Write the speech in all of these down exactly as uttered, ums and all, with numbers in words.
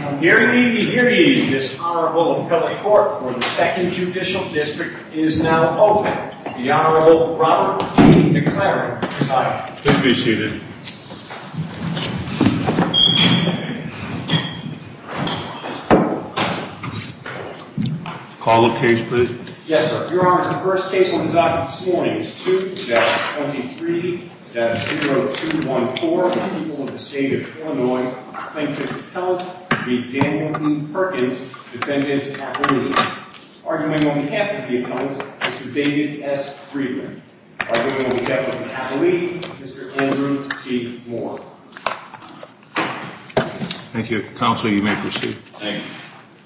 Hear ye, hear ye, this Honorable Appellate Court for the Second Judicial District is now open. The Honorable Robert T. McLaren presiding. Please be seated. Call the case, please. Yes, sir. Your Honor, the first case on the docket this morning is two twenty-three zero two one four, the people of the state of Illinois, plaintiff appellant v. Daniel E. Perkins, defendant appellee. Arguing on behalf of the appellant, Mister David S. Friedland. Arguing on behalf of the appellee, Mister Andrew T. Moore. Thank you. Counsel, you may proceed. Thank you.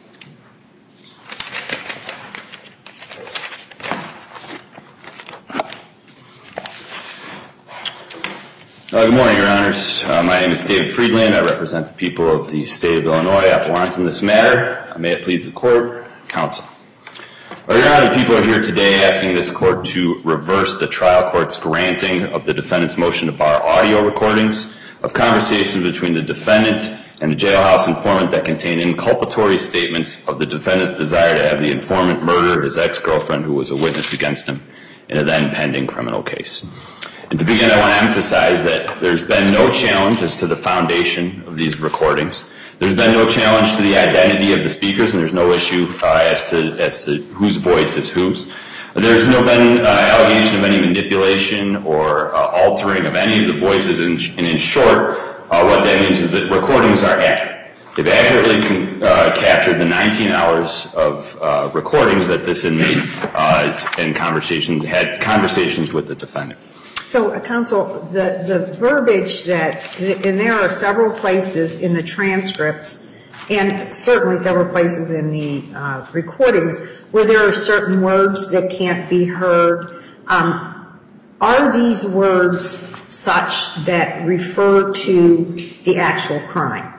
Uh, good morning, Your Honors. Uh, my name is David Friedland. I represent the people of the state of Illinois, appellant in this matter. Uh, may it please the court, counsel. Well, Your Honor, the people are here today asking this court to reverse the trial court's granting of the defendant's motion to bar audio recordings of conversations between the defendant and the jailhouse informant that contain inculpatory statements of the defendant's desire to have the informant murder his ex-girlfriend who was a witness against him in a then pending criminal case. And to begin, I want to emphasize that there's been no challenge as to the foundation of these recordings. There's been no challenge to the identity of the speakers, and there's no issue uh, as to as to whose voice is whose. There's no been uh, allegation of any manipulation or uh, altering of any of the voices, and, and in short, uh, what that means is that recordings are accurate. They've accurately con- uh, captured the nineteen hours of uh, recordings that this inmate uh, in conversation had conversations with the defendant. So, uh, counsel, the, the verbiage that, and there are several places in the transcripts and certainly several places in the uh, recordings where there are certain words that can't be heard. Um, are these words such that refer to the actual crime?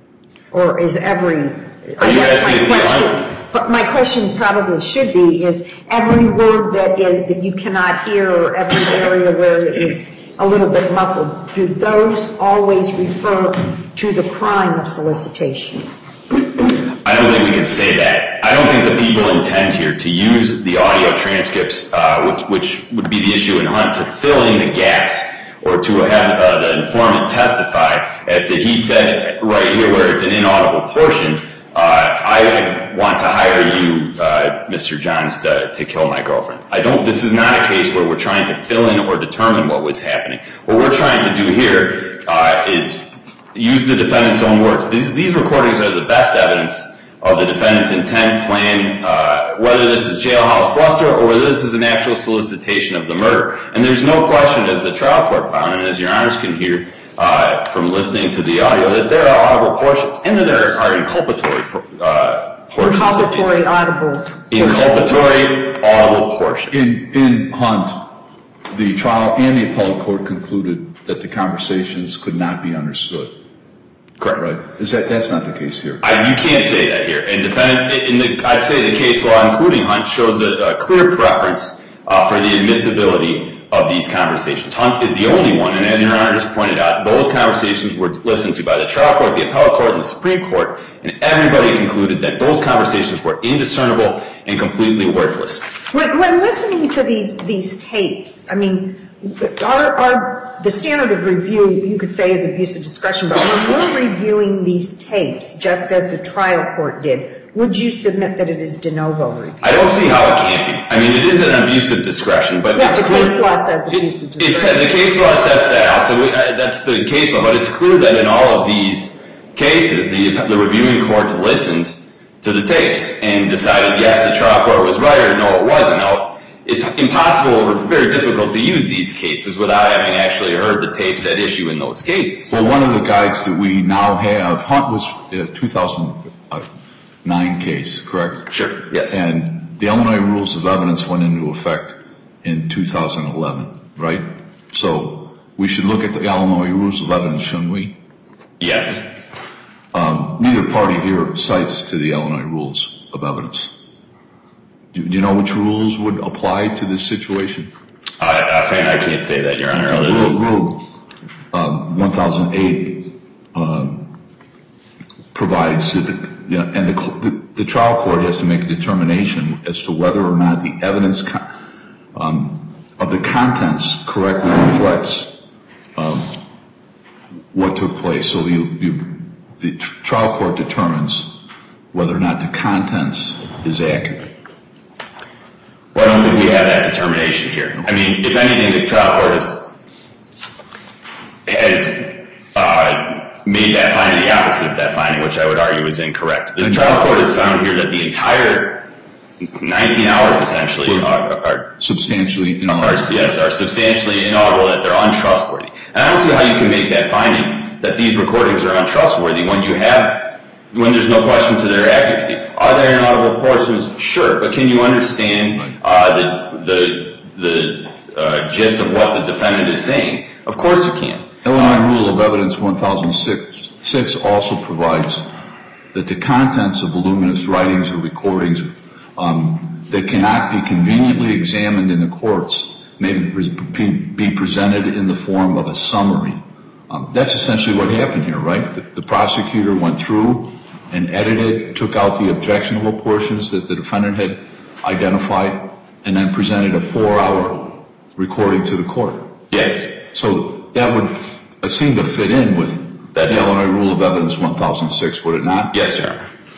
Or is every... Are you asking my question? But my question probably should be, is every word that is, that you cannot hear or every area where it is a little bit muffled, do those always refer to the crime of solicitation? I don't think we can say that. I don't think the people intend here to use the audio transcripts, uh, which, which would be the issue in Hunt, to fill in the gaps or to have uh, the informant testify as to he said right here where it's an inaudible portion, uh, I want to hire you, uh, Mister Johns, to, to kill my girlfriend. I don't, this is not a case where we're trying to fill in or determine what was happening. What we're trying to do here uh, is use the defendant's own words. These, these recordings are the best evidence of the defendant's intent, plan, uh, whether this is jailhouse bluster or whether this is an actual solicitation of the murder. And there's no question, as the trial court found, and as Your Honors can hear uh, from listening to the audio, that there are audible portions and that there are inculpatory uh, portions. Inculpatory audible. Inculpatory audible portions. In, in Hunt, the trial and the appellate court concluded that the conversations could not be understood. Correct. Right. Is that, that's not the case here. I, you can't say that here. And defendant, in the, I'd say the case law, including Hunt, shows a, a clear preference uh, for the admissibility of these conversations. Hunt is the only one, and as Your Honor just pointed out, those conversations were listened to by the trial court, the appellate court, and the Supreme Court, and everybody concluded that those conversations were indiscernible and completely worthless. When, when listening to these these tapes, I mean, our, our the standard of review, you could say, is abuse of discretion, but when we're reviewing these tapes, just as the trial court did, would you submit that it is de novo review? I don't see how it can't be. I mean, it is an abuse of discretion, but yeah, it's the clear. case law says abuse of discretion. It said, the case law sets that out, so we, uh, that's the case law, but it's clear that in all of these cases, the, the reviewing courts listened to the tapes and decided, yes, the trial court was right, or no, it wasn't. Now, it's impossible or very difficult to use these cases without having actually heard the tapes at issue in those cases. Well, one of the guides that we now have, Hunt was a two thousand nine case, correct? Sure, yes. And the Illinois Rules of Evidence went into effect in two thousand eleven, right? So we should look at the Illinois Rules of Evidence, shouldn't we? Yes. Um, neither party here cites to the Illinois Rules of Evidence. Do you know which rules would apply to this situation? I, I, I can't say that, Your Honor. Other Rule, rule um, one thousand eight um, provides that the, you know, and the, the, the trial court has to make a determination as to whether or not the evidence um, of the contents correctly reflects um, what took place. So you, you, the trial court determines whether or not the contents is accurate. Well, I don't think we have that determination here. I mean, if anything, the trial court has, has uh, made that finding the opposite of that finding, which I would argue is incorrect. The trial court has found here that the entire nineteen hours essentially are, are substantially inaudible. Are, yes, are substantially inaudible, that they're untrustworthy. And I don't see how you can make that finding that these recordings are untrustworthy when you have, when there's no question to their accuracy. Are there inaudible portions? Sure, but can you understand uh, the the the uh, gist of what the defendant is saying? Of course you can. Illinois Rule of Evidence one thousand six also provides that the contents of voluminous writings or recordings um, that cannot be conveniently examined in the courts may be presented in the form of a summary. Um, that's essentially what happened here, right? The, the prosecutor went through and edited, took out the objectionable portions that the defendant had identified, and then presented a four-hour recording to the court. Yes. So that would uh, seem to fit in with That the Illinois Rule of Evidence one thousand six, would it not? Yes, sir.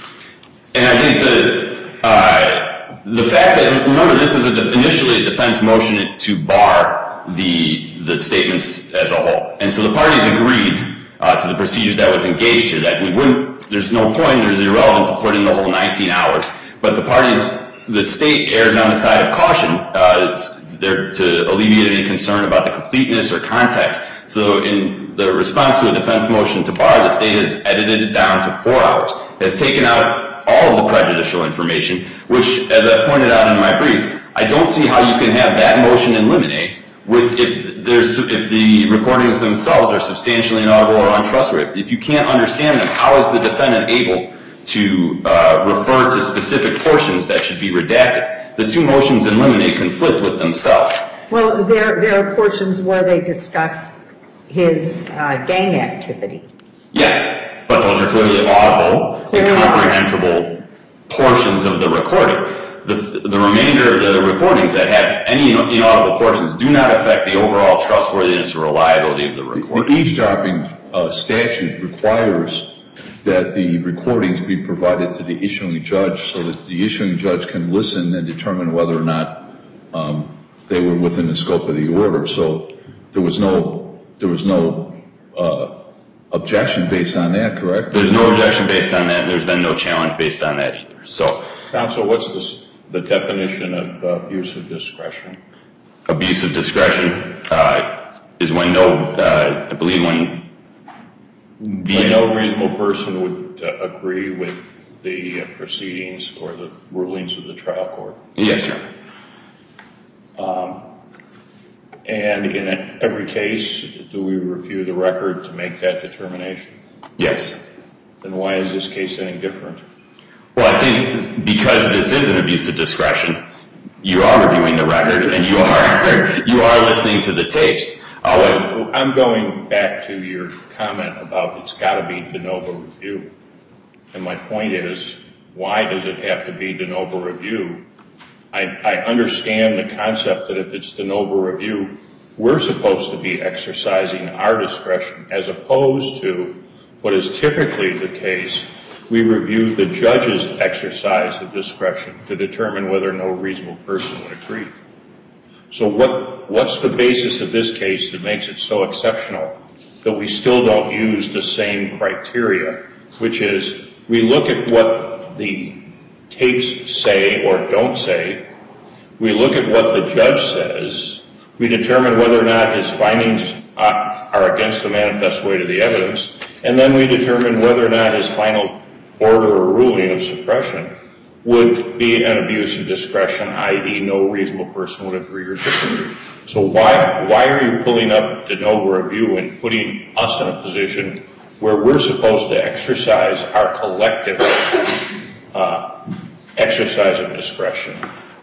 And I think the uh, the fact that, remember, this is a de- initially a defense motion to bar the the statements as a whole, and so the parties agreed uh, to the procedures that was engaged here. That we wouldn't. There's no point. There's irrelevant to put in the whole nineteen hours. But the parties, the state errs on the side of caution. Uh, they're to alleviate any concern about the completeness or context. So in the response to a defense motion to bar, the state has edited it down to four hours, has taken out all of the prejudicial information, which, as I pointed out in my brief, I don't see how you can have that motion in limine with if there's if the recordings themselves are substantially inaudible or untrustworthy. If you can't understand them, how is the defendant able to uh, refer to specific portions that should be redacted? The two motions in limine conflict with themselves. Well, there there are portions where they discuss his uh, gang activity. Yes, but those are clearly audible Clearly and comprehensible portions of the recording. The, the remainder of the recordings that have any inaudible portions do not affect the overall trustworthiness or reliability of the recording. The eavesdropping uh, statute requires that the recordings be provided to the issuing judge so that the issuing judge can listen and determine whether or not um, they were within the scope of the order. So there was no there was no uh, objection based on that, correct? There's no objection based on that, and there's been no challenge based on that either. So, Counsel, what's the, the definition of uh, abuse of discretion? Abuse of discretion uh, is when no, uh, I believe when the... When no reasonable person would uh, agree with the uh, proceedings or the rulings of the trial court. Yes, sir. Um, and in every case, do we review the record to make that determination? Yes. Then why is this case any different? Well, I think because this is an abuse of discretion, you are reviewing the record and you are you are listening to the tapes. Uh, what, I'm going back to your comment about it's got to be de novo review. And my point is, why does it have to be de novo review? I, I understand the concept that if it's de novo review, we're supposed to be exercising our discretion as opposed to what is typically the case. We review the judge's exercise of discretion to determine whether no reasonable person would agree. So what, what's the basis of this case that makes it so exceptional that we still don't use the same criteria, which is we look at what the tapes say or don't say, we look at what the judge says, we determine whether or not his findings are against the manifest weight of the evidence, and then we determine whether or not his final order or ruling of suppression would be an abuse of discretion, that is no reasonable person would agree or disagree. So why why are you pulling up de novo review and putting us in a position where we're supposed to exercise our collective uh, exercise of discretion?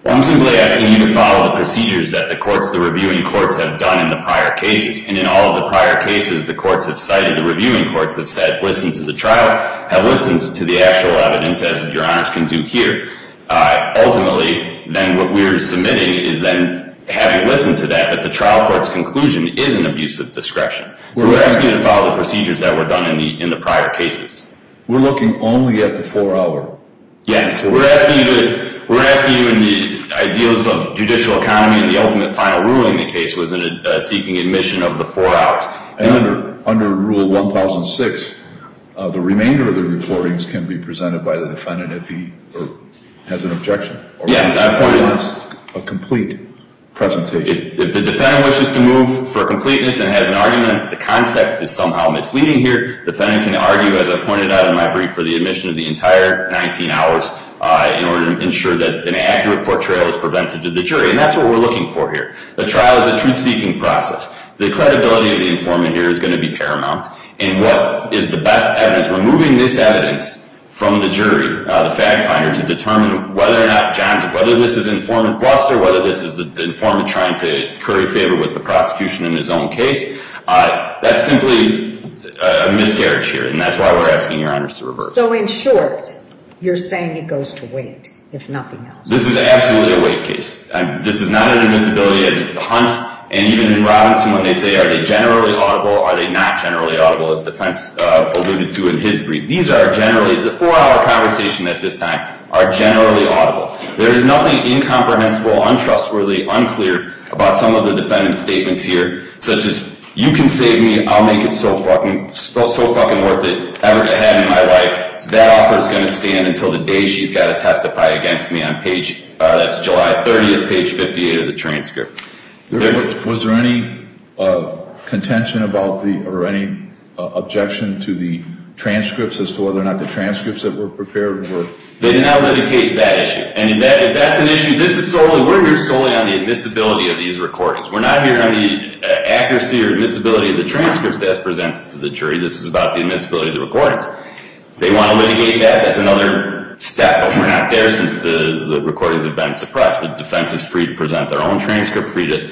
Well, I'm simply asking you to follow the procedures that the courts, the reviewing courts have done in the prior cases. And in all of the prior cases, the courts have cited, the reviewing courts have said, listen to the trial, have listened to the actual evidence, as Your Honors can do here. Uh, ultimately, then what we're submitting is then, having listened to that, that the trial court's conclusion is an abuse of discretion. So we're asking you to follow the procedures that were done in the in the prior cases. We're looking only at the four-hour. Yes, we're asking you to. We're asking you in the ideals of judicial economy, and the ultimate final ruling in the case was in a, uh, seeking admission of the four hours. And under under Rule one thousand six, uh, the remainder of the recordings can be presented by the defendant if he or has an objection. Or Yes, I pointed wants a complete presentation. If, if the defendant wishes to move for completeness and has an argument that the context is somehow misleading here, the defendant can argue, as I pointed out in my brief, for the admission of the entire nineteen hours uh, in order to ensure that an accurate portrayal is presented to the jury. And that's what we're looking for here. The trial is a truth-seeking process. The credibility of the informant here is going to be paramount. And what is the best evidence, removing this evidence from the jury, uh, the fact finder, to determine whether or not John's, whether this is informant bluster, whether this is the, the informant trying to curry favor with the prosecution in his own case. Uh, that's simply a, a miscarriage here, and that's why we're asking Your Honors to reverse. So in short, you're saying it goes to weight, if nothing else. This is absolutely a weight case. Um, this is not an admissibility as Hunt. And even in Robinson, when they say, are they generally audible, are they not generally audible, as defense uh, alluded to in his brief. These are generally, the four-hour conversation at this time are generally audible. There is nothing incomprehensible, untrustworthy, unclear about some of the defendant's statements here, such as, you can save me, I'll make it so fucking, so, so fucking worth it, ever to have in my life. That offer is going to stand until the day she's got to testify against me on page, uh, that's July thirtieth, page fifty-eight of the transcript. There, was there any uh, contention about the, or any uh, objection to the transcripts as to whether or not the transcripts that were prepared were? They did not litigate that issue. And if, that, if that's an issue, this is solely, we're here solely on the admissibility of these recordings. We're not here on the uh, accuracy or admissibility of the transcripts as presented to the jury. This is about the admissibility of the recordings. If they want to litigate that, that's another step, but we're not there since the, the recordings have been suppressed. The defense is free to present their own transcript, free to,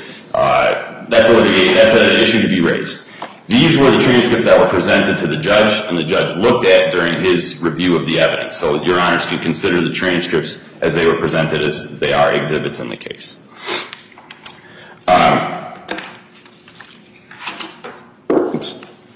uh, that's a litigate, that's an issue to be raised. These were the transcripts that were presented to the judge, and the judge looked at during his review of the evidence. So Your Honors can consider the transcripts as they were presented as they are exhibits in the case. Um, oops.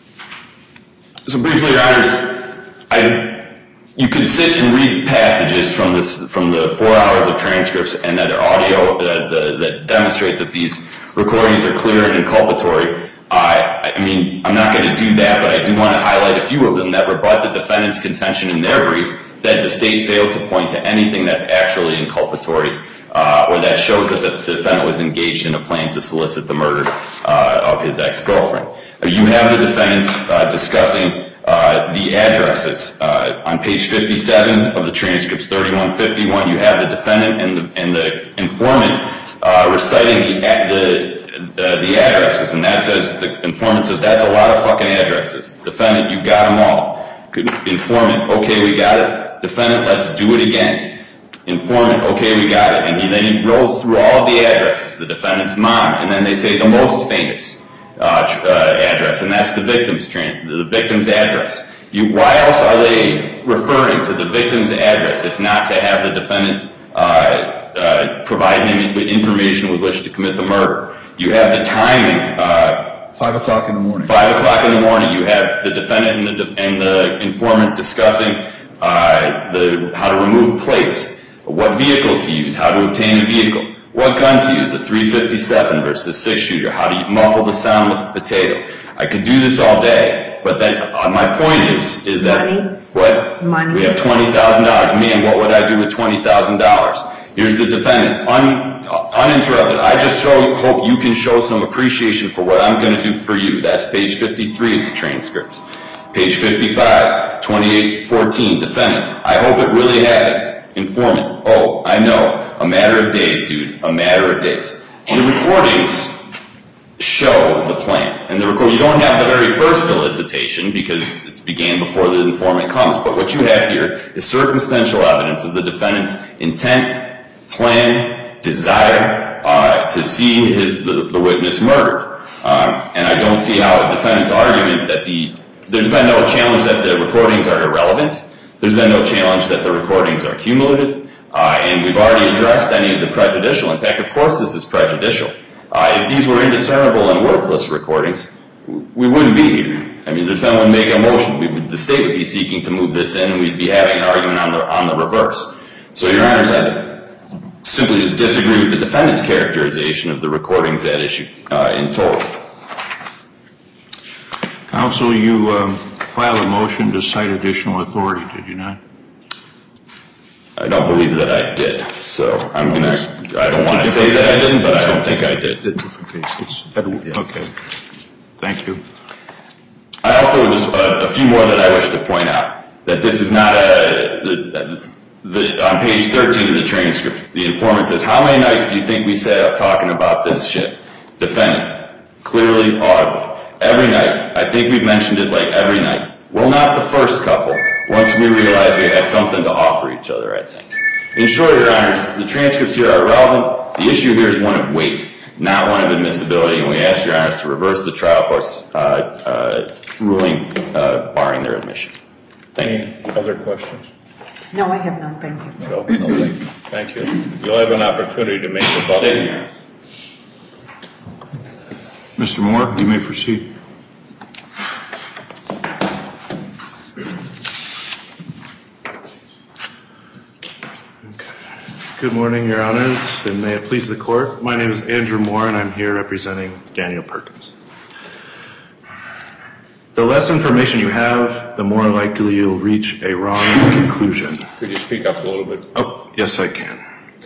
So briefly, Your Honors, I... You could sit and read passages from this, from the four hours of transcripts and that are audio that, uh, that demonstrate that these recordings are clear and inculpatory. Uh, I mean, I'm not going to do that, but I do want to highlight a few of them that rebut the defendant's contention in their brief that the state failed to point to anything that's actually inculpatory uh, or that shows that the defendant was engaged in a plan to solicit the murder uh, of his ex-girlfriend. You have the defendants uh, discussing Uh, the addresses. Uh, on page fifty-seven of the transcripts, thirty-one fifty-one, you have the defendant and the, and the informant uh, reciting the, the, uh, the addresses, and that says, the informant says, that's a lot of fucking addresses. Defendant, you got them all. Informant, okay, we got it. Defendant, let's do it again. Informant, okay, we got it. And he, then he rolls through all of the addresses, the defendant's mom, and then they say the most famous Uh, tr- uh, address, and that's the victim's tra- the victim's address. You, why else are they referring to the victim's address if not to have the defendant uh, uh, provide him with information with which to commit the murder? You have the timing. Uh, Five o'clock in the morning. Five o'clock in the morning. You have the defendant and the, de- and the informant discussing uh, the how to remove plates, what vehicle to use, how to obtain a vehicle. What gun to use, a three fifty-seven versus a six-shooter? How do you muffle the sound with a potato? I could do this all day, but that, uh, my point is, is that... Money. What? Money. We have twenty thousand dollars. Man, what would I do with twenty thousand dollars? Here's the defendant, un, uh, uninterrupted. I just show, hope you can show some appreciation for what I'm going to do for you. That's page fifty-three of the transcripts. Page fifty-five, twenty-eight fourteen, defendant. I hope it really happens. Informant. Oh, I know. A matter of days, dude. A matter of days. The recordings show the plan. And the record, you don't have the very first solicitation because it began before the informant comes. But what you have here is circumstantial evidence of the defendant's intent, plan, desire uh, to see his the, the witness murdered. Um, and I don't see how a defendant's argument that the there's been no challenge that the recordings are irrelevant. There's been no challenge that the recordings are cumulative. Uh, and we've already addressed any of the prejudicial impact. Of course this is prejudicial. Uh, if these were indiscernible and worthless recordings, we wouldn't be here. I mean, the defendant would make a motion. We would, the state would be seeking to move this in, and we'd be having an argument on the on the reverse. So, Your Honors, I simply just disagree with the defendant's characterization of the recordings at issue uh, in total. Counsel, you um, filed a motion to cite additional authority, did you not? I don't believe that I did. So I'm gonna. I don't want to say that I didn't, but I don't think I did. Okay. Thank you. I also just uh, a few more that I wish to point out. That this is not a. The, the, on page thirteen of the transcript, the informant says, "How many nights do you think we sat up talking about this shit?" Defendant, clearly audible. Every night. I think we've mentioned it like every night. Well, not the first couple. Once we realized we had something to offer each other, I think. In short, Your Honors, the transcripts here are relevant. The issue here is one of weight, not one of admissibility, and we ask Your Honors to reverse the trial court's uh, uh, ruling uh, barring their admission. Thank you. Any other questions? No, I have none, thank you. No, no, thank you. Thank you. You'll have an opportunity to make a rebuttal. Thank you. Mister Moore, you may proceed. Good morning, Your Honors, and may it please the Court. My name is Andrew Moore, and I'm here representing Daniel Perkins. The less information you have, the more likely you'll reach a wrong conclusion. Could you speak up a little bit? Oh, yes, I can.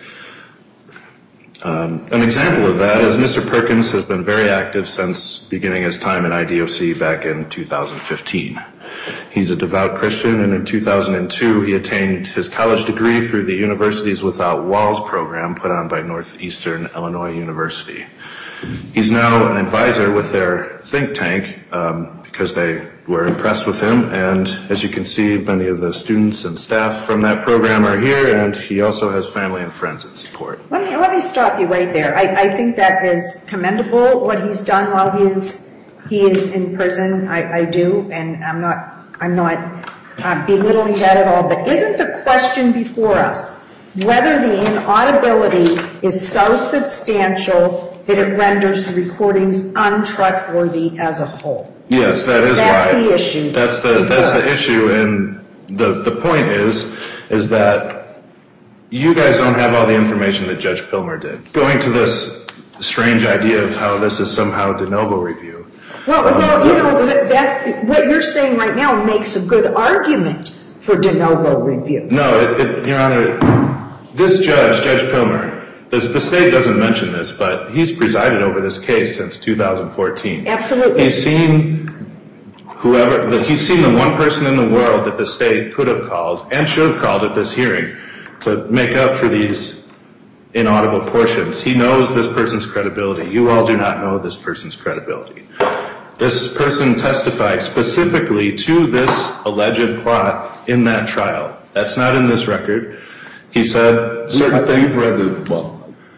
Um, an example of that is Mister Perkins has been very active since beginning his time in I D O C back in two thousand fifteen. He's a devout Christian, and in two thousand two he attained his college degree through the Universities Without Walls program put on by Northeastern Illinois University. He's now an advisor with their think tank um, because they were impressed with him, and as you can see, many of the students and staff from that program are here, and he also has family and friends in support. Let me, let me stop you right there. I, I think that is commendable, what he's done while he is, he is in prison. I, I do, and I'm not, I'm not uh, belittling that at all, but isn't the question before us whether the inaudibility is so substantial that it renders the recordings untrustworthy as a whole? Yes, that is that's why. the issue. That's the that's the issue, and the the point is is that you guys don't have all the information that Judge Pilmer did. Going to this strange idea of how this is somehow de novo review. Well, um, well, you know, that's what you're saying right now makes a good argument for de novo review. No, it, it, Your Honor, this judge, Judge Pilmer. The, the state doesn't mention this, but he's presided over this case since two thousand fourteen. Absolutely. He's seen whoever, he's seen the one person in the world that the state could have called and should have called at this hearing to make up for these inaudible portions. He knows this person's credibility. You all do not know this person's credibility. This person testified specifically to this alleged plot in that trial. That's not in this record. He said certain things. You've read the, well,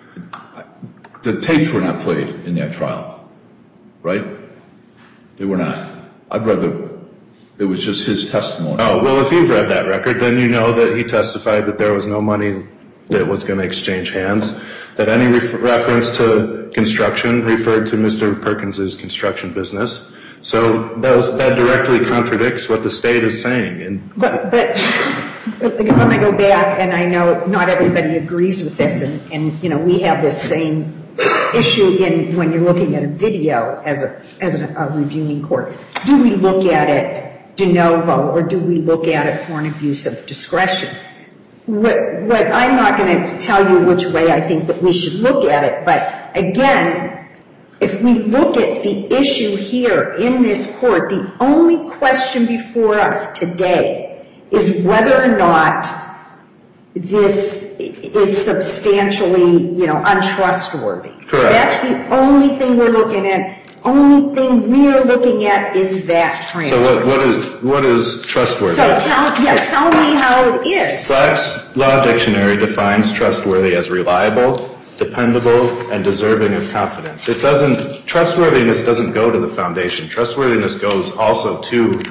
the tapes were not played in that trial, right? They were not. I've read the, it was just his testimony. Oh, well, if you've read that record, then you know that he testified that there was no money that was going to exchange hands, that any ref- reference to construction referred to Mister Perkins's construction business. So that, was, that directly contradicts what the state is saying. And But, but let me go back, and I know not everybody agrees with this, and, and you know, we have this same issue in when you're looking at a video as a as a, a reviewing court. Do we look at it de novo, or do we look at it for an abuse of discretion? What, what I'm not going to tell you which way I think that we should look at it, but again, if we look at the issue here in this court, the only question before us today is whether or not this is substantially, you know, untrustworthy. Correct. That's the only thing we're looking at. Only thing we're looking at is that transcript. so what, what is what is trustworthy? So tell, yeah, tell me how it is. Black's Law Dictionary defines trustworthy as reliable, dependable, and deserving of confidence. It doesn't, trustworthiness doesn't go to the foundation. Trustworthiness goes also to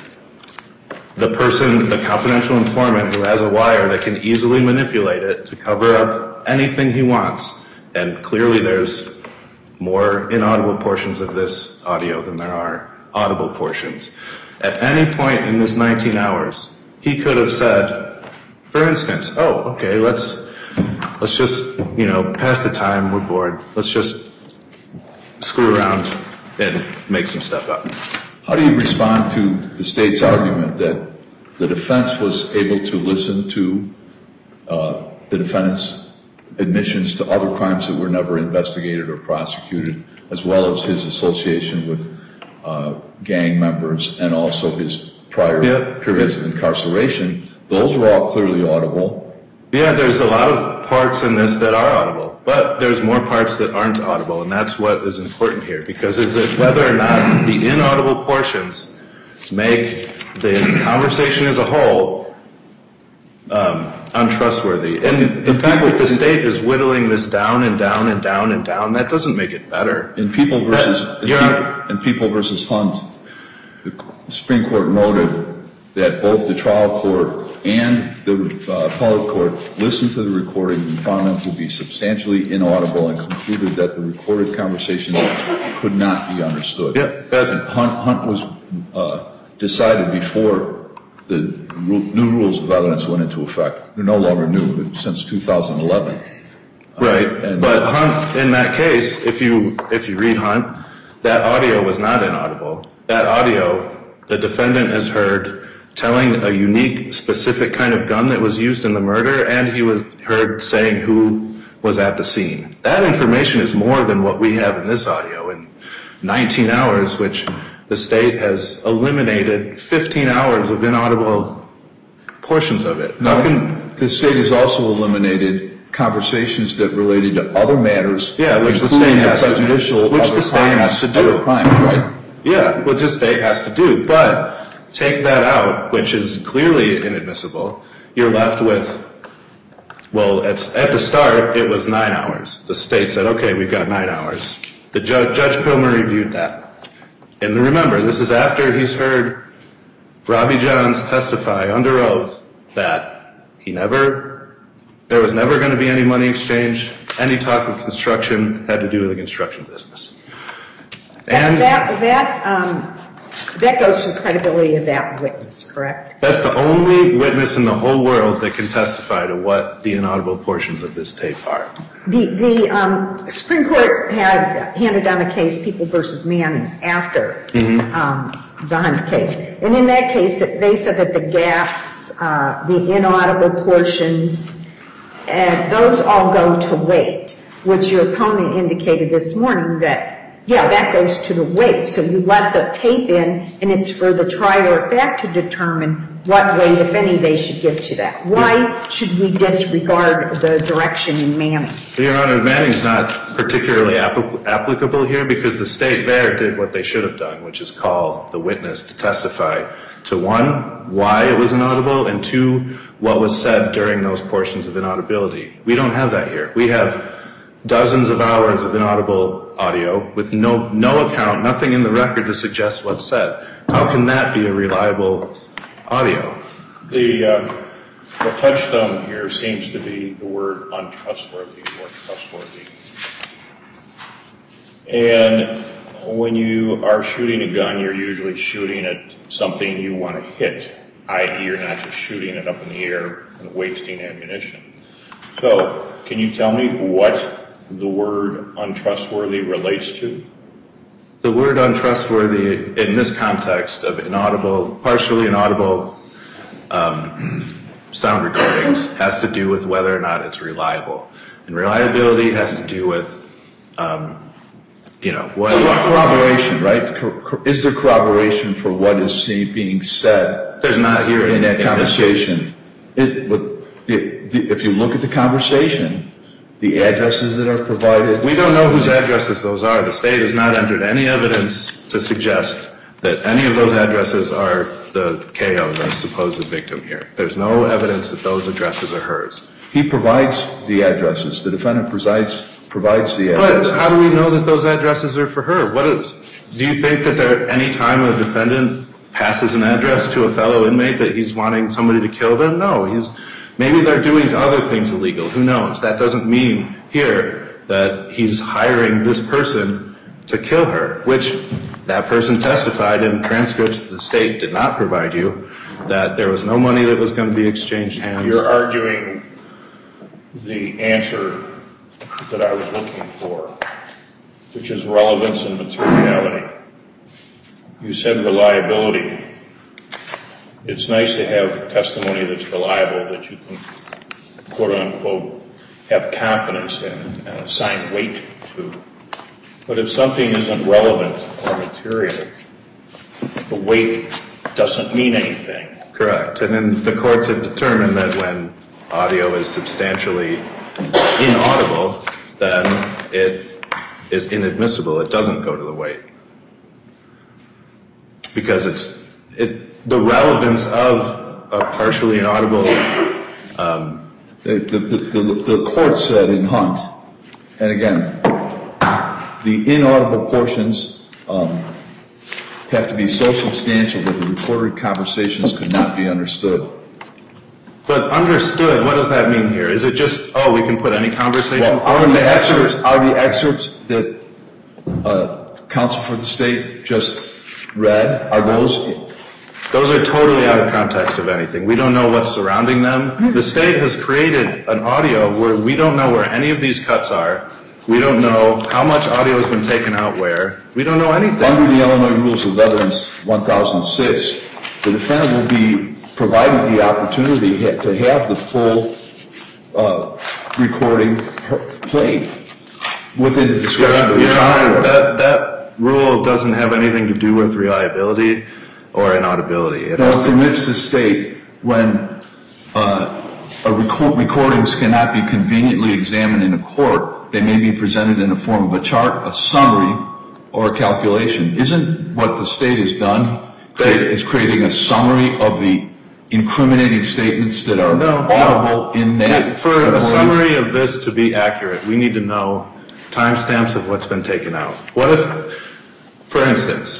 the person, the confidential informant who has a wire that can easily manipulate it to cover up anything he wants. And clearly there's more inaudible portions of this audio than there are audible portions. At any point in this nineteen hours, he could have said, for instance, oh, okay, let's let's just, you know, pass the time, we're bored. Let's just screw around and make some stuff up. How do you respond to the state's argument that the defense was able to listen to uh, the defendant's admissions to other crimes that were never investigated or prosecuted, as well as his association with uh, gang members and also his prior yep. periods yep. of incarceration? Those were all clearly audible. Yeah, there's a lot of parts in this that are audible, but there's more parts that aren't audible, and that's what is important here, because is it whether or not the inaudible portions make the conversation as a whole um, untrustworthy. And the fact that the state is whittling this down and down and down and down, that doesn't make it better. In People versus that, in, people, in People versus Hunt, the Supreme Court noted that both the trial court and the uh, appellate court listened to the recording and found them to be substantially inaudible and concluded that the recorded conversation could not be understood. Yeah, and Hunt, Hunt was uh, decided before the new rules of evidence went into effect. They're no longer new, since two thousand eleven. Right, uh, and but Hunt, in that case, if you if you read Hunt, that audio was not inaudible. That audio, the defendant has heard telling a unique, specific kind of gun that was used in the murder, and he was heard saying who was at the scene. That information is more than what we have in this audio. In nineteen hours, which the state has eliminated fifteen hours of inaudible portions of it. No, can, the state has also eliminated conversations that related to other matters. Yeah, which the state has to do. Which the state has to do. Crimes, right? Yeah, which the state has to do. But take that out, which is clearly inadmissible, you're left with, well, at, at the start, it was nine hours. The state said, okay, we've got nine hours. The judge, Judge Pilmer reviewed that. And remember, this is after he's heard Robbie Johns testify under oath that he never, there was never going to be any money exchange. Any talk of construction had to do with the construction business. And that, that, um, that goes to the credibility of that witness, correct? That's the only witness in the whole world that can testify to what the inaudible portions of this tape are. The, the um, Supreme Court had handed down a case, People versus Manning, after mm-hmm. um, the Hunt case. And in that case, they said that the gaps, uh, the inaudible portions, and those all go to weight, which your opponent indicated this morning that, yeah, that goes to the weight. So you let the tape in, and it's for the trier of fact to determine what weight, if any, they should give to that. Why yeah. should we disregard the direction in Manning? Your Honor, Manning's not particularly apl- applicable here because the state there did what they should have done, which is call the witness to testify to, one, why it was inaudible, and two, what was said during those portions of inaudibility. We don't have that here. We have dozens of hours of inaudible audio with no no account, nothing in the record to suggest what's said. How can that be a reliable audio? The, uh, the touchstone here seems to be the word untrustworthy or trustworthy. And when you are shooting a gun, you're usually shooting at something you want to hit, that is you're not just shooting it up in the air and wasting ammunition. So, can you tell me what the word untrustworthy relates to? The word untrustworthy in this context of inaudible, partially inaudible um, sound recordings has to do with whether or not it's reliable. And reliability has to do with, um, you know, what... Corroboration, right? Is there corroboration for what is being said? There's not here in that conversation. Is, if you look at the conversation, the addresses that are provided... We don't know whose addresses those are. The state has not entered any evidence to suggest that any of those addresses are the K O, the supposed victim here. There's no evidence that those addresses are hers. He provides the addresses. The defendant provides provides the addresses. But how do we know that those addresses are for her? What is, do you think that there, any time a defendant passes an address to a fellow inmate that he's wanting somebody to kill them? No, he's maybe they're doing other things illegal. Who knows? That doesn't mean here that he's hiring this person to kill her, which that person testified in transcripts that the state did not provide you, that there was no money that was going to be exchanged hands. You're arguing the answer that I was looking for, which is relevance and materiality. You said reliability. It's nice to have testimony that's reliable, that you can, quote unquote, have confidence in and assign weight to. But if something isn't relevant or material, the weight doesn't mean anything. Correct. And then the courts have determined that when audio is substantially inaudible, then it is inadmissible. It doesn't go to the weight. Because it's it, the relevance of a partially inaudible... Um, the, the, the, the court said in Hunt, and again, the inaudible portions um, have to be so substantial that the recorded conversations could not be understood. But understood, what does that mean here? Is it just, oh, we can put any conversation well, forward? Are the excerpts, are the excerpts that uh, counsel for the state just read, are those... Those are totally out of context of anything. We don't know what's surrounding them. The state has created an audio where we don't know where any of these cuts are. We don't know how much audio has been taken out where. We don't know anything. Under the Illinois Rules of Evidence one thousand six, the defendant will be provided the opportunity to have the full uh, recording played within the discretion of the trial. That, that rule doesn't have anything to do with reliability or inaudibility. It no, it permits the state when uh, a record, recordings cannot be conveniently examined in a court, they may be presented in the form of a chart, a summary, or a calculation. Isn't what the state has done create, is creating a summary of the incriminating statements that are no, audible no. in that? For recording? A summary of this to be accurate, we need to know timestamps of what's been taken out. What if, for instance,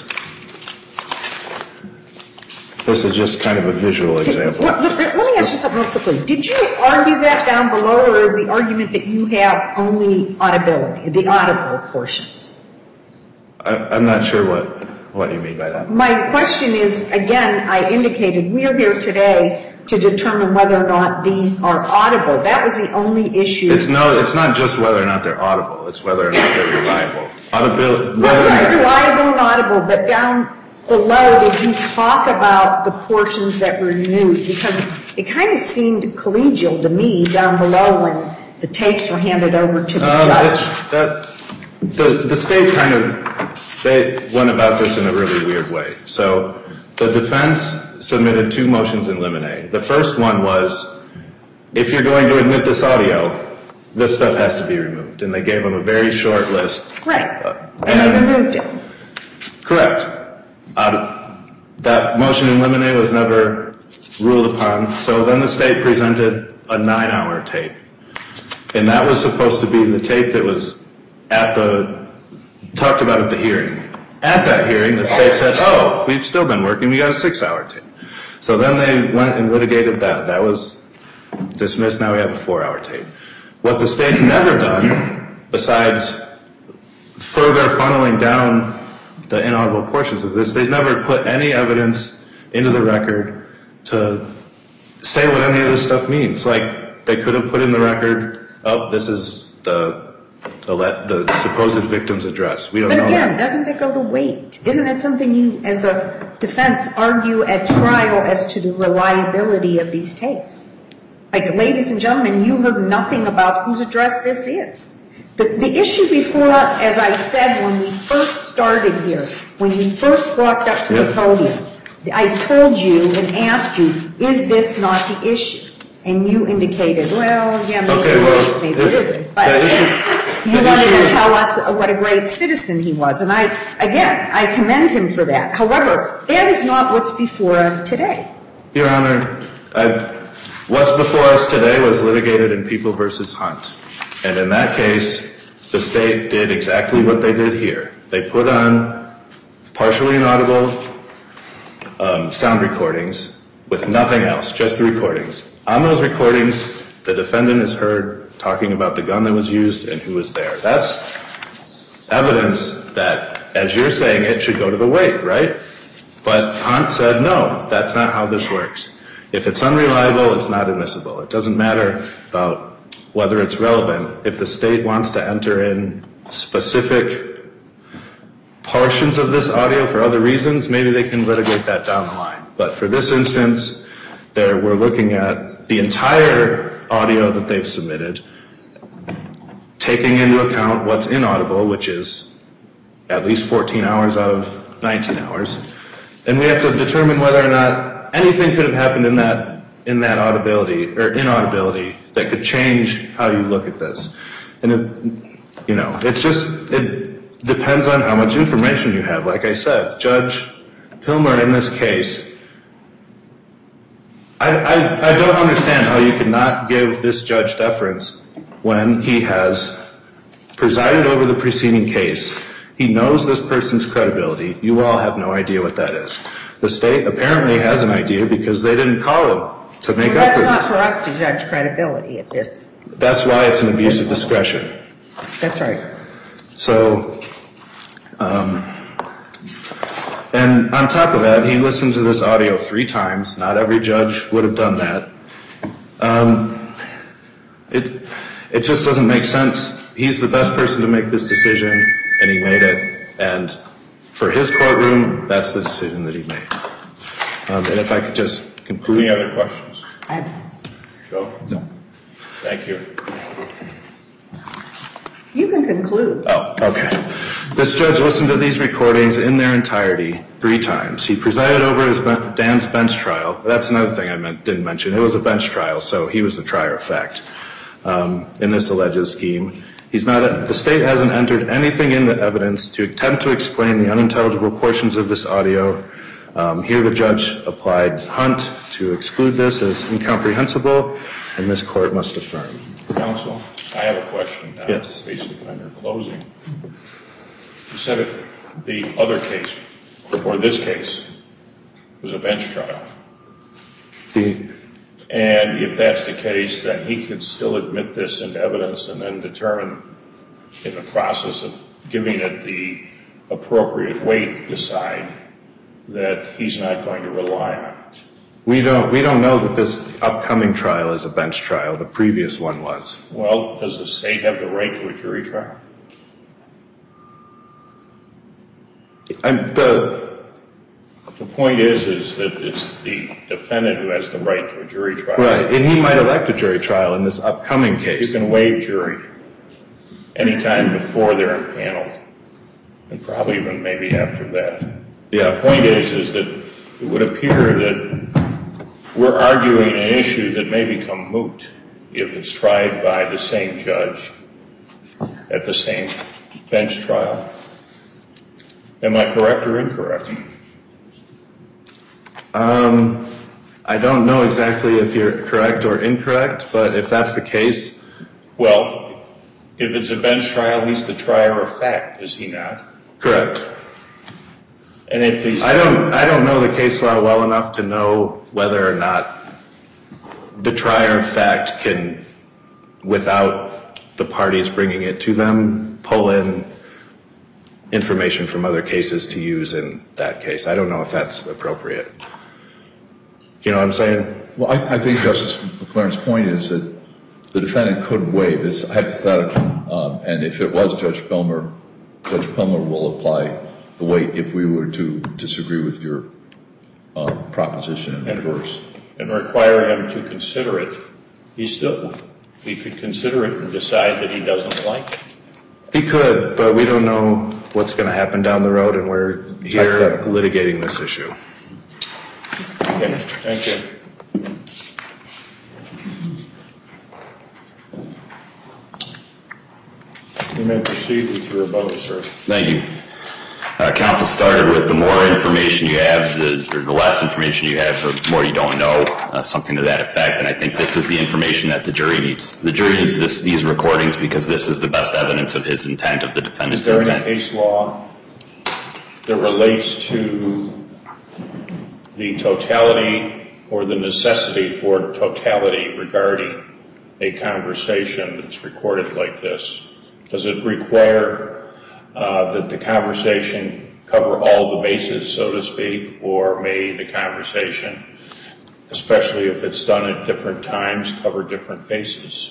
this is just kind of a visual example. Let, let, let me ask you something real quickly. Did you argue that down below, or is the argument that you have only audibility, the audible portions? I, I'm not sure what, what you mean by that. My question is, again, I indicated we are here today to determine whether or not these are audible. That was the only issue. It's no, it's not just whether or not they're audible. It's whether or not they're reliable. Audibility. Right, right, reliable and audible, but down below, did you talk about the portions that were removed? Because it kind of seemed collegial to me down below when the tapes were handed over to the um, judge. It's, that, the, the state kind of, they went about this in a really weird way. So the defense submitted two motions in limine. The first one was, if you're going to admit this audio, this stuff has to be removed. And they gave them a very short list. Right, Uh, and they removed it. Correct. Uh, that motion in limine was never ruled upon, so then the state presented a nine-hour tape. And that was supposed to be the tape that was at the, talked about at the hearing. At that hearing, the state said, oh, we've still been working, we got a six-hour tape. So then they went and litigated that. That was dismissed, now we have a four-hour tape. What the state's never done, besides further funneling down the inaudible portions of this, they've never put any evidence into the record to say what any of this stuff means. Like, they could have put in the record, oh, this is the the, let, the supposed victim's address. We don't But know again, that. doesn't that go to weight? Isn't that something you, as a defense, argue at trial as to the reliability of these tapes? Like, ladies and gentlemen, you heard nothing about whose address this is. The, the issue before us, as I said when we first started here, when you first walked up to Yep. the podium, I told you and asked you, is this not the issue? And you indicated, well, yeah, maybe, Okay, well, maybe if it isn't. But the issue, you the wanted issue to is- tell us what a great citizen he was. And I, again, I commend him for that. However, that is not what's before us today. Your Honor, I've, What's before us today was litigated in People v. Hunt. And in that case, the state did exactly what they did here. They put on partially inaudible um, sound recordings with nothing else, just the recordings. On those recordings, the defendant is heard talking about the gun that was used and who was there. That's evidence that, as you're saying, it should go to the weight, right? But Hunt said, no, that's not how this works. If it's unreliable, it's not admissible. It doesn't matter about whether it's relevant. If the state wants to enter in specific portions of this audio for other reasons, maybe they can litigate that down the line. But for this instance, there we're looking at the entire audio that they've submitted, taking into account what's inaudible, which is at least fourteen hours out of nineteen hours. And we have to determine whether or not anything could have happened in that in that audibility or inaudibility that could change how you look at this. And it, you know, it's just it depends on how much information you have. Like I said, Judge Pilmer in this case, I, I, I don't understand how you could not give this judge deference when he has presided over the preceding case. He knows this person's credibility. You all have no idea what that is. The state apparently has an idea because they didn't call him to make well, up for it. That's not for us to judge credibility at this. That's why it's an abuse of discretion. That's right. So, um, and on top of that, he listened to this audio three times. Not every judge would have done that. Um, it, it just doesn't make sense. He's the best person to make this decision, and he made it. And for his courtroom, that's the decision that he made. Um, and if I could just conclude. Any other questions? I have. Joe? No. Thank you. You can conclude. Oh, okay. This judge listened to these recordings in their entirety three times. He presided over his Dan's bench trial. That's another thing I meant, didn't mention. It was a bench trial, so he was the trier of fact um, in this alleged scheme. He's not. A, the state hasn't entered anything in the evidence to attempt to explain the unintelligible portions of this audio. Um, here the judge applied Hunt to exclude this as incomprehensible, and this court must affirm. Counsel, I have a question now. Yes. Basically on your closing. You said it, the other case, or this case, was a bench trial. The, and if that's the case, then he could still admit this into evidence and then determine in the process of giving it the appropriate weight, decide that he's not going to rely on it. we don't. We don't know that this upcoming trial is a bench trial. The previous one was. Well, does the state have the right to a jury trial? I'm, the The point is, is that it's the defendant who has the right to a jury trial. right, and he might elect a jury trial in this upcoming You case. can waive jury anytime before they're impaneled, and probably even maybe after that. The Yeah. point is, is that it would appear that we're arguing an issue that may become moot if it's tried by the same judge at the same bench trial. Am I correct or incorrect? Um, I don't know exactly if you're correct or incorrect, but if that's the case, Well, if it's a bench trial, he's the trier of fact, is he not? correct. And if he's... I don't. I don't know the case law well enough to know whether or not the trier of fact can, without the parties bringing it to them, pull in information from other cases to use in that case. I don't know if that's appropriate. You know what I'm saying? Well, I, I think Justice McLaren's point is that the defendant could waive. It's hypothetical. Um, and if it was Judge Pilmer, Judge Pilmer will apply the weight if we were to disagree with your uh, proposition in reverse. And require him to consider it. He still, he could consider it and decide that he doesn't like it. He could, but we don't know what's going to happen down the road, and we're here litigating this issue. Okay, thank you. You may proceed with your rebuttal, sir. Thank you. Uh, counsel started with the more information you have, the, or the less information you have, the more you don't know, uh, something to that effect. And I think this is the information that the jury needs. The jury needs this, these recordings because this is the best evidence of his intent, of the defendant's intent. Is there any case law that relates to the totality or the necessity for totality regarding a conversation that's recorded like this? Does it require uh, that the conversation cover all the bases, so to speak, or may the conversation, especially if it's done at different times, cover different bases?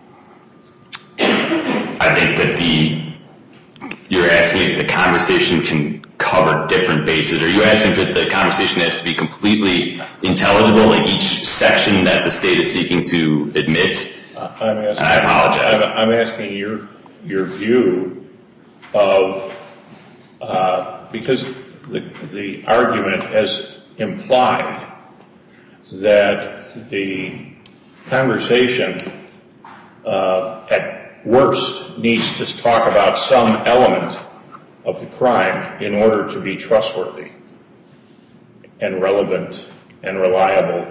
I think that the, you're asking if the conversation can cover different bases. Are you asking if the conversation has to be completely intelligible, like each section that the state is seeking to admit? Uh, I'm asking, I apologize. I'm, I'm asking your your view of, uh, because the, the argument has implied that the conversation uh, at worst needs to talk about some element of the crime in order to be trustworthy and relevant and reliable.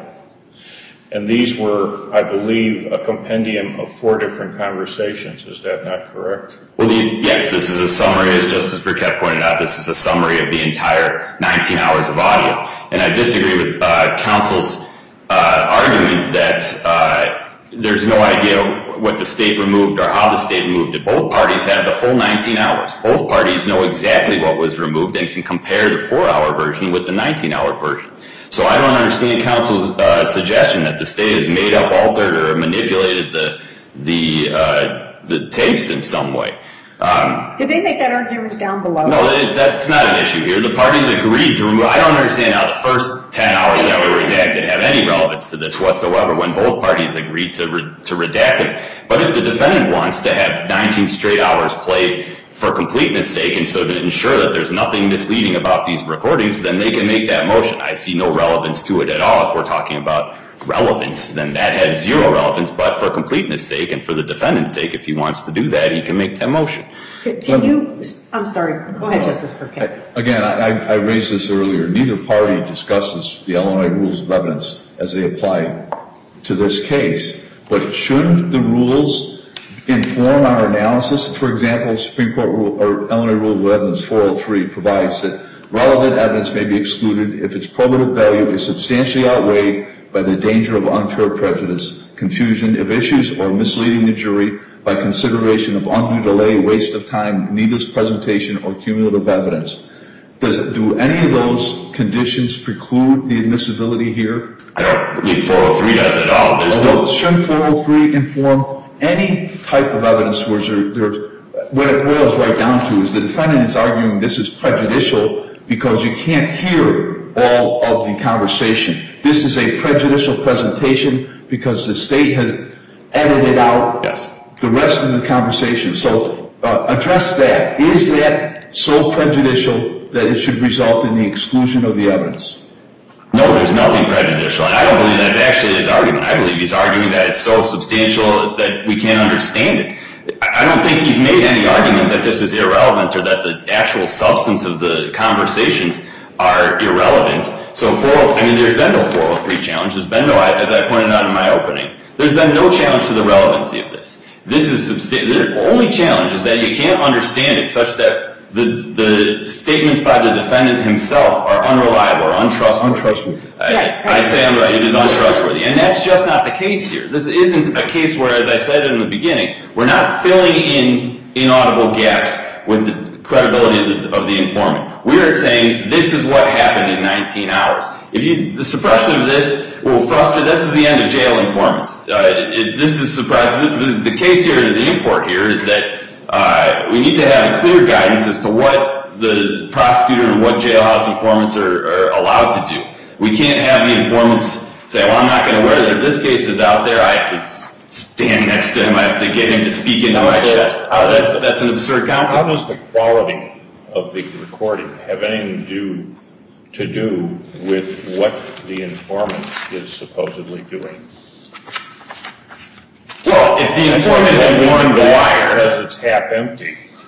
And these were, I believe, a compendium of four different conversations. Is that not correct? Well, the, yes, this is a summary, as Justice Burkett pointed out, this is a summary of the entire nineteen hours of audio. And I disagree with uh, counsel's uh, argument that uh, there's no idea what the state removed or how the state removed it. Both parties had the full nineteen hours. Both parties know exactly what was removed and can compare the four-hour version with the nineteen-hour version. So I don't understand counsel's uh, suggestion that the state has made up, altered, or manipulated the the uh, the tapes in some way. Um, Did they make that argument down below? no, that, that's not an issue here. The parties agreed to remove. I don't understand how the first ten hours that were redacted have any relevance to this whatsoever when both parties agreed to re, to redact it. But if the defendant wants to have nineteen straight hours played for completeness sake and so to ensure that there's nothing misleading about these recordings, then they can make that motion. I see no relevance to it at all. If we're talking about relevance, then that has zero relevance. But for completeness sake and for the defendant's sake, if he wants to do that, he can make that motion. Can, can you, I'm sorry, go ahead, Justice Burkett. Again, I, I raised this earlier. Neither party discusses the Illinois rules of evidence as they apply to this case. But shouldn't the rules inform our analysis? For example, Supreme Court rule, or Illinois Rule of Evidence four oh three provides that relevant evidence may be excluded if its probative value is substantially outweighed by the danger of unfair prejudice, confusion of issues, or misleading the jury by consideration of undue delay, waste of time, needless presentation, or cumulative evidence. Does it, do any of those conditions preclude the admissibility here? I don't believe four oh three does at all. There's no. Shouldn't four oh three inform any type of evidence where there's, what it boils right down to is the defendant is arguing this is prejudicial because you can't hear all of the conversation. This is a prejudicial presentation because the state has edited out yes. the rest of the conversation. So uh, address that. Is that so prejudicial that it should result in the exclusion of the evidence? No, there's nothing prejudicial. And I don't believe that's actually his argument. I believe he's arguing that it's so substantial that we can't understand it. I don't think he's made any argument that this is irrelevant or that the actual substance of the conversations are irrelevant. So, four, I mean, there's been no four oh three challenge. There's been no, as I pointed out in my opening, there's been no challenge to the relevancy of this. This is substantial. The only challenge is that you can't understand it such that the the statements by the defendant himself are unreliable or untrustworthy. Untrustworthy. I, Right, right. I say unreliable. It is untrustworthy. And that's just not the case here. This isn't a case where, as I said in the beginning, we're not filling in inaudible gaps with the credibility of the, of the informant. We are saying this is what happened in nineteen hours. If you, the suppression of this will frustrate, this is the end of jail informants. Uh, if this is suppressed, the, the case here, the import here is that uh, we need to have clear guidance as to what the prosecutor and what jailhouse informants are, are allowed to do. We can't have the informants say, well, I'm not going to wear that. If this case is out there, I have to stand next to him. I have to get him to speak into my chest. Uh, that's, that's an absurd concept. How does the quality of the recording have anything to do, to do with what the informant is supposedly doing? Well, if the informant had worn the wire, because it's half empty.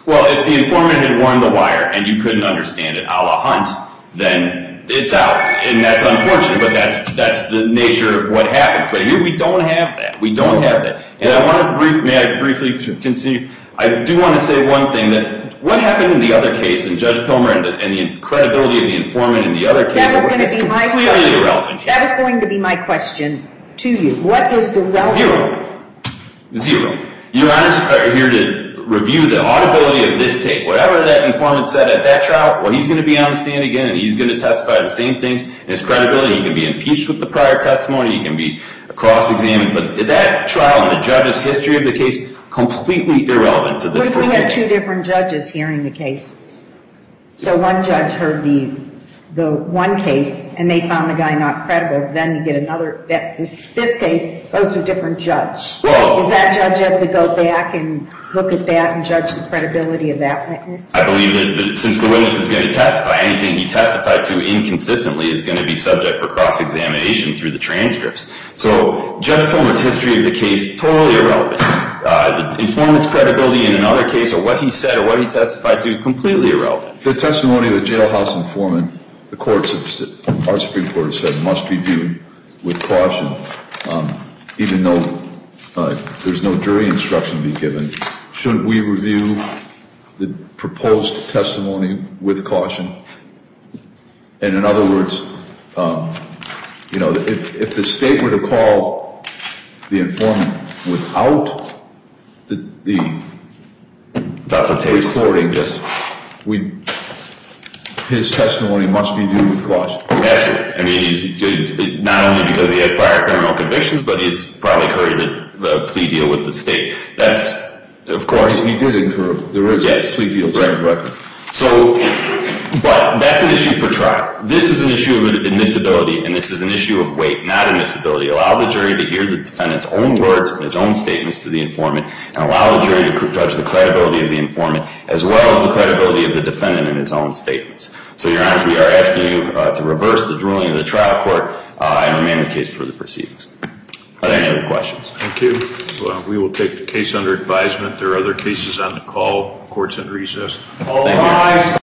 Well, if the informant had worn the wire and you couldn't understand it, a la Hunt, then it's out. And that's unfortunate, but that's that's the nature of what happens. But here we don't have that. We don't have that. And I want to brief, may I briefly continue? I do want to say one thing, that what happened in the other case, and Judge Pilmer and the, and the credibility of the informant in the other case, that was going to be my completely question. irrelevant. That was going to be my question to you. What is the relevance? Zero. Zero. Your Honors are here to review the audibility of this tape. Whatever that informant said at that trial, well, he's going to be on the stand again, and he's going to testify to the same things. And his credibility, he can be impeached with the prior testimony, he can be cross-examined. But that trial and the judge's history of the case, completely irrelevant to this What if we had proceeding. two different judges hearing the cases? So one judge heard the the one case, and they found the guy not credible. Then you get another. That this this case goes to a different judge. Well, is that judge able to go back and look at that and judge the credibility of that witness? I believe that the, since the witness is going to testify, anything he testified to inconsistently is going to be subject for cross-examination through the transcripts. So Judge Pilmer's history of the case, totally irrelevant. Uh, the informant's credibility in another case, or what he said or what he testified to, completely irrelevant. The testimony of the jailhouse informant, the courts, have, our Supreme Court has said, must be viewed with caution, um, even though uh, there's no jury instruction to be given. Shouldn't we review the proposed testimony with caution? And in other words, um, you know, if, if the state were to call the informant without the, the recording, yes, we his testimony must be viewed with caution. Absolutely. I mean, he's good, not only because he has prior criminal convictions, but he's probably incurred a, a plea deal with the state. That's, of course. He did incur, there is yes, plea deals right. on the record. So, but that's an issue for trial. This is an issue of admissibility, and this is an issue of weight, not admissibility. Allow the jury to hear the defendant's own words and his own statements to the informant, and allow the jury to judge the credibility of the informant, as well as the credibility of the defendant in his own statements. So, Your Honors, we are asking you uh, to reverse the ruling of the trial court uh, and remand the case for the proceedings. Are there any other questions? Thank you. Well, we will take the case under advisement. There are other cases on the call. Court's in recess. All rise.